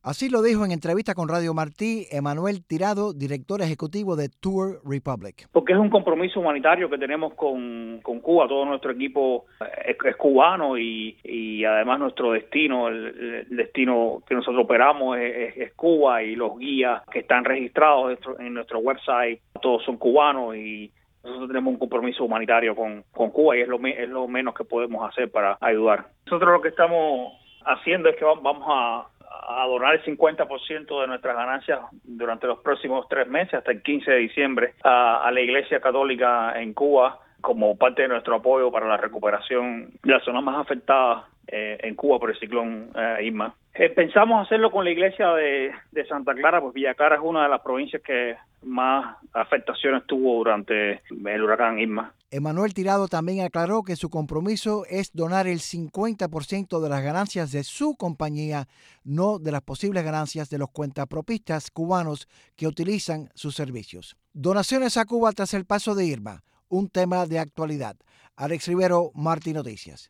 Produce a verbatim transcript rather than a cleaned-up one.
Así lo dijo en entrevista con Radio Martí Emanuel Tirado, director ejecutivo de Tour Republic. Porque es un compromiso humanitario que tenemos con, con Cuba. Todo nuestro equipo es, es cubano y, y además nuestro destino, el, el destino que nosotros operamos es, es, es Cuba, y los guías que están registrados en nuestro website todos son cubanos, y nosotros tenemos un compromiso humanitario con, con Cuba, y es lo, es lo menos que podemos hacer para ayudar. Nosotros lo que estamos haciendo es que vamos a a donar el cincuenta por ciento de nuestras ganancias durante los próximos tres meses, hasta el quince de diciembre, a, a la Iglesia Católica en Cuba, como parte de nuestro apoyo para la recuperación de las zonas más afectadas eh, en Cuba por el ciclón eh, Irma. Eh, pensamos hacerlo con la iglesia de, de Santa Clara, pues Villa Clara es una de las provincias que más afectaciones tuvo durante el huracán Irma. Emanuel Tirado también aclaró que su compromiso es donar el cincuenta por ciento de las ganancias de su compañía, no de las posibles ganancias de los cuentapropistas cubanos que utilizan sus servicios. Donaciones a Cuba tras el paso de Irma, un tema de actualidad. Alex Rivero, Martí Noticias.